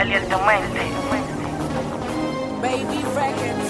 Eliel de Mente. Baby Records.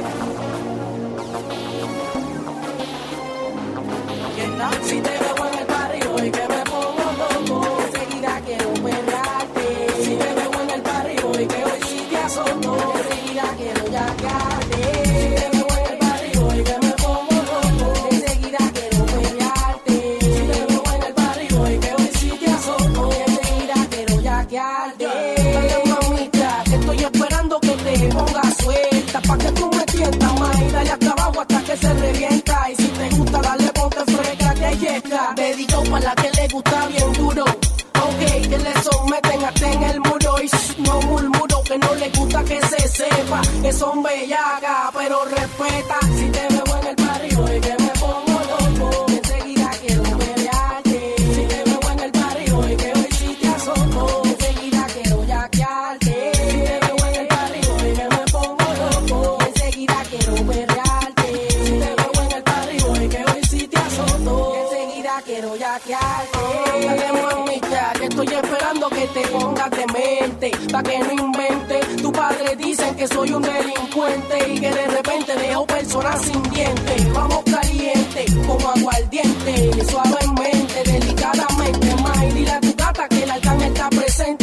Si te veo en el barrio y que me pongo loco, enseguida quiero perrearte. Si te veo en el barrio y que hoy sí te azoto, enseguida quiero yaquearte. Si te veo en el barrio y que me pongo loco, enseguida quiero perrearte. Si te veo en el barrio y que hoy sí te azoto, enseguida quiero yaquearte. Dale mamita, que estoy esperando que te pongas suelta, pa' que tú me tientas más y dale hasta abajo hasta que se revienta. Y si te gusta dale ponte fresca que llega. Dedicado para la que le gusta bien duro. Ok, que le someten hasta en el muro. Y no murmuro que no le gusta que se sepa que son bellacas, pero respeta. Si te veo en el barrio y que me pongo loco, enseguida quiero pelearte. Si te veo en el barrio y que hoy sí te azoto, enseguida quiero yaquearte. Si te veo en el barrio y que me pongo loco, enseguida quiero pelearte. Si te veo en el barrio y que hoy sí te azoto, enseguida quiero yaquearte. Dale mamita, que estoy esperando que te pongas de mente, pa' que no inventes. Tu padre dicen que soy un delincuente y que de repente dejo personas sin dientes. Vamos caliente, como aguardiente, suavemente, delicadamente, más. Y dile a tu gata que el arcángel está presente.